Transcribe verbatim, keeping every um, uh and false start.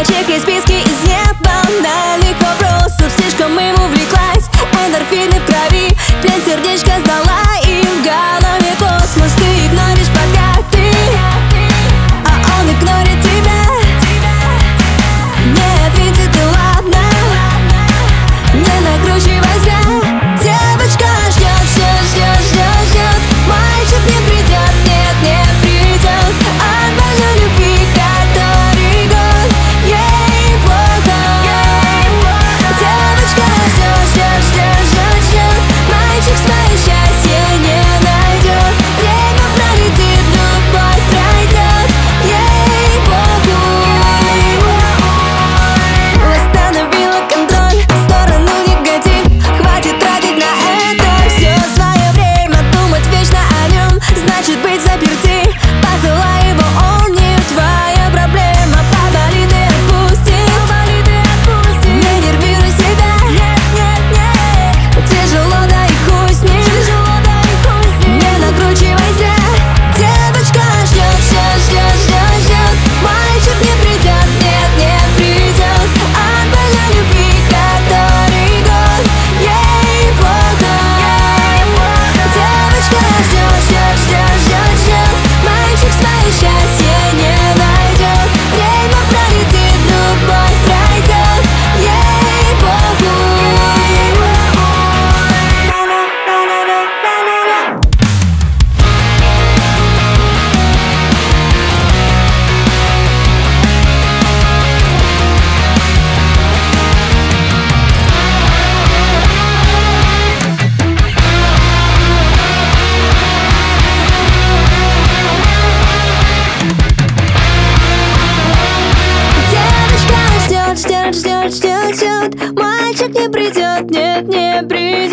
Девочек из списки из небанальных вопросов. Слишком им увлеклась, эндорфины в крови, плен сердечко сдала, и в голове космос. Ты игноришь плакаты, а он игнорит тебя. Не ответит и ладно, не накручивай зря. Девочка ждет, ждет, ждет, ждет, ждет. Мальчик не придет, нет, не придет. От больной любви, который год, ей плохо. Девочка ждет, ждет, ждет, ждет, ждет. Мальчик свое счастье не найдет. Время пролетит, любовь пройдет, ей похуй. Восстановила контроль, в сторону негатив. Хватит тратить на это все свое время. Думать вечно о нем, значит быть заперти. Посылай его, он не твоя проблема. Поболит и отпусти, не нервируй себя. Тяжело, да и хуй с ним, не накручивай зря. Девочка ждет, ждет, ждет, ждет, ждет. Мальчик не придет, нет, не придет. От больной любви, который год, ей плохо. Девочка ждет, ждет, ждет, ждет, ждет. Мальчик свое счастье не найдет. Время пролетит, любовь пройдет, ей похуй. Девочка ждет, ждет, ждет, ждет, ждет. Мальчик не придет, нет, не придет.